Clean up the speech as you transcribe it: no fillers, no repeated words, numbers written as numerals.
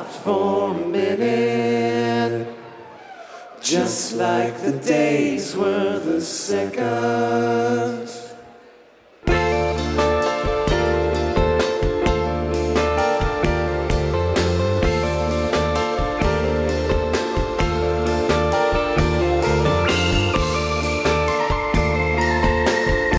stopped for a minute, just like the days were the seconds.